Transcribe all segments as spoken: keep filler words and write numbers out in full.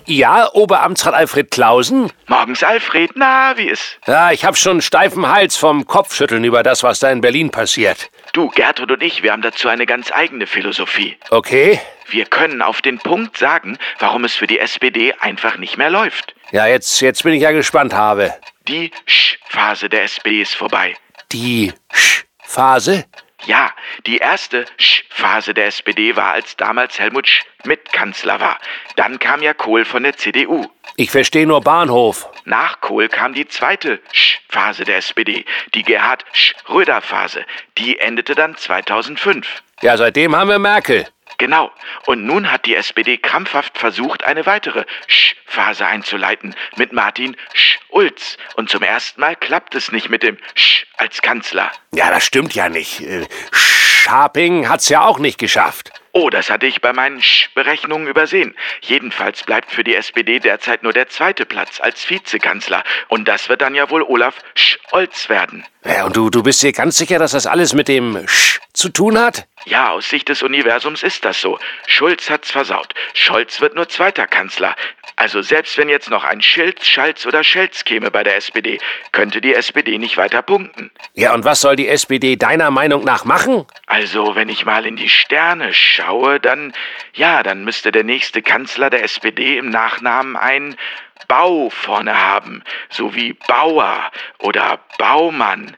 Ja, Oberamtsrat Alfred Clausen? Morgens, Alfred. Na, wie ist? Ja, ich hab schon einen steifen Hals vom Kopfschütteln über das, was da in Berlin passiert. Du, Gertrud und ich, wir haben dazu eine ganz eigene Philosophie. Okay. Wir können auf den Punkt sagen, warum es für die S P D einfach nicht mehr läuft. Ja, jetzt, jetzt bin ich ja gespannt, Habe. Die Sch-Phase der S P D ist vorbei. Die Sch-Phase? Ja, die erste Sch-Phase der S P D war, als damals Helmut Schmidt Kanzler war. Dann kam ja Kohl von der C D U. Ich verstehe nur Bahnhof. Nach Kohl kam die zweite Sch-Phase der S P D, die Gerhard Schröder-Phase. Die endete dann zweitausendfünf. Ja, seitdem haben wir Merkel. Genau. Und nun hat die S P D krampfhaft versucht, eine weitere Sch-Phase einzuleiten mit Martin Schulz. Und zum ersten Mal klappt es nicht mit dem Sch als Kanzler. Ja, das stimmt ja nicht. Scharping hat's ja auch nicht geschafft. Oh, das hatte ich bei meinen Sch-Berechnungen übersehen. Jedenfalls bleibt für die S P D derzeit nur der zweite Platz als Vizekanzler. Und das wird dann ja wohl Olaf Scholz werden. Ja, und du, du bist dir ganz sicher, dass das alles mit dem Sch zu tun hat? Ja, aus Sicht des Universums ist das so. Schulz hat's versaut. Scholz wird nur zweiter Kanzler. Also selbst wenn jetzt noch ein Schilz, Schalz oder Schelz käme bei der S P D, könnte die S P D nicht weiter punkten. Ja, und was soll die S P D deiner Meinung nach machen? Also, wenn ich mal in die Sterne schaue, dann, ja, dann müsste der nächste Kanzler der S P D im Nachnamen ein Bau vorne haben. So wie Bauer oder Baumann.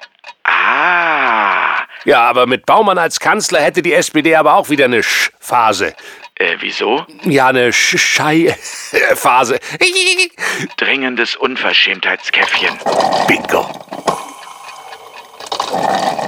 Ah. Ja, aber mit Baumann als Kanzler hätte die S P D aber auch wieder eine Sch-Phase. Äh, wieso? Ja, eine Schei-Phase. Dringendes Unverschämtheitskäffchen. Bingo.